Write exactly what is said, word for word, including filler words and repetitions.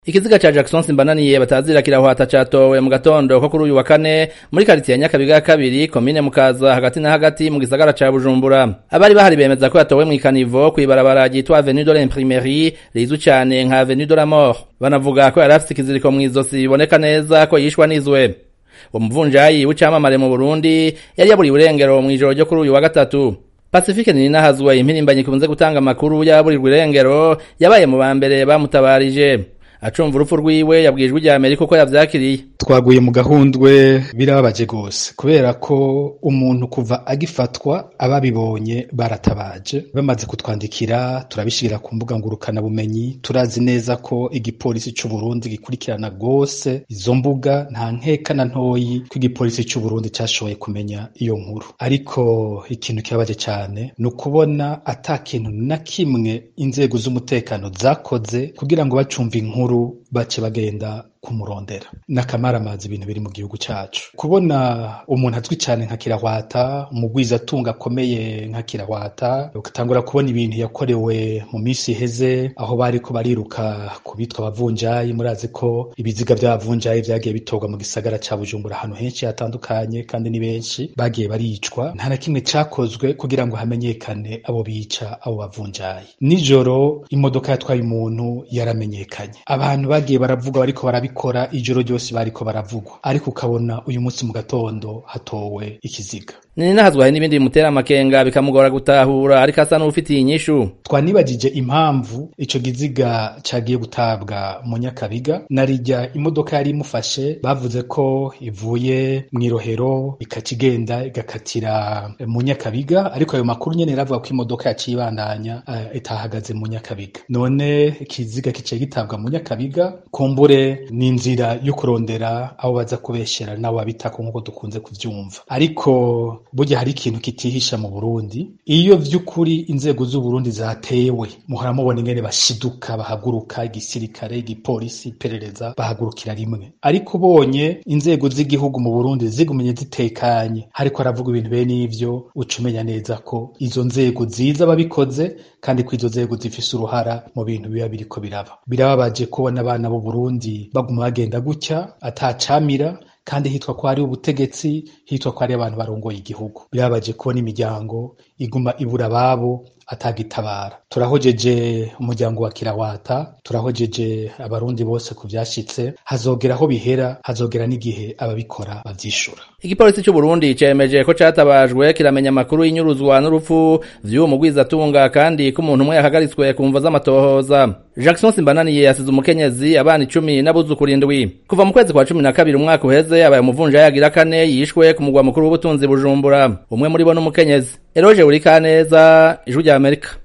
Ikiziga cha Jackson Simbananiye batazira kirahwata catowe mu gatondo ko kuri uyu wa kane muri quartier ya Nyakabiga ya kabiri komine Mukaza hagati na hagati mu gisagara ca Bujumbura. Abari bahari bemeza ko yatowe mu ikanivo kwibarabara ryitwa Avenue de l'Imprimerie rizu cyane nka Avenue de la Mort. Banavuga ko yari afite ikiziriko mu izosi biboneka neza ko yishwa n'izwe. Umuvunjayi w'icamamare mu Burundi yari yaburi urengero mu ijoro ryo kuri uyu wa gatatu. Pacifique Ninahazwe impirimbanyi kunze gutanga amakuru yaburi urengero yabaye mu bambere bamutabarije. Acumva urupfu rwiwe yabwijwe rya Amerika ko yavyakiriye. Twaguye mu gahundwe birababaje gose kubera ko umuntu kuva agifatwa ababibonye baratabaje bamaze kutwandikira turabishira ku mbuga ngurukana bumenyi turazi neza ko igipolisi c'u Burundi gikurikirana gose izo mbuga nta nkeka na ntoyi ko igipolisi c'u Burundi cashoboye kumenya iyo nkuru ariko ikintu kibabaje cyane no kubona ata kintu na kimwe inzego z'umutekano zakoze kugira ngo bacumve inkuru bace bagenda kumurondera nakamara amazi ibintu biri mu gihugu cacu kubona umuntu azwi cyane nka Kirahwata umugwiza tunga akomeye nka Kirahwata ukatangura kubona ibintu yakorewe mu misi heze aho bari ko bariruka kubitwa abavunjayi murazi ko ibiziga by'abavunjayi byagiye bitorwa mu gisagara ca Bujumbura ahantu henshi hatandukanye kandi ni benshi bagiye baricwa nta na kimwe cakozwe kugira ngo hamenyekane abo bica abo bavunjayi nijoro imodoka yatwaye umuntu yaramenyekanye abantu bagiye baravuga bariko barabi kora ijoro ryose bariko baravugwa ariko ukabona uyu munsi mu gatondo hatowe ikiziga Ninahazwe n'ibindi bimutera amakenga bikamugora gutahura ariko asa n'ufitiye inyishu. Twanibagije impamvu ico giziga cagiye gutabwa mu Nyakabiga narijya imodoka yari imufashe bavuze ko ivuye mu Irohero ikakigenda igakatira mu Nyakabiga ariko ayo makuru nyene ravuga ko imodoka yacibandanya uh, itahagaze mu Nyakabiga none ikiziga kice gitabwa mu Nyakabiga kumbure n'inzira yo kurondera abo baza kubeshera nabo babitako nkuko dukunze kuvyumva ariko burya hari ikintu kitihisha mu Burundi iyo vy'ukuri inzego z'u Burundi zatewe muhora mubona ingene bashiduka bahaguruka igisirikare igipolisi iperereza bahagurukira rimwe ariko ubonye inzego z'igihugu mu Burundi zigumenye zitekanye hariko aravuga ibintu bene ivyo ucumenya neza ko izo nzego ziza babikoze kandi ko izo nzego zifise uruhara mu bintu biba biriko biraba birababaje kubona abana b'u Burundi baguma bagenda gutya atacamira kandi hitwa ko ari ubutegetsi hitwa ko ari abantu barongoye igihugu birabaje kubona imiryango iguma ibura babo atagitabara turahojeje umuryango wa Kirahwata turahojeje abarundi bose kuvyashitse hazogeraho bihera hazogera n'igihe ababikora bavyishura. Igipolisi cy'u Burundi cemeje ko catabajwe kiramenya amakuru y'inyuruzwa n'urupfu vy'uwo mugwiza tunga kandi ko umuntu umwe yahagaritswe kumva z'amatohoza. Jackson Simbananiye yasize umukenyezi abana icumi n'abuzukuru indwi kuva mu kwezi kwa cumi na kabiri umwaka uheze abaye umuvunjayi yagira kane yishwe ku mugwa mukuru w'ubutunzi Bujumbura umwe muri bo n'umukenyezi. Eroje Urikaneza Ijwi rya Amerika.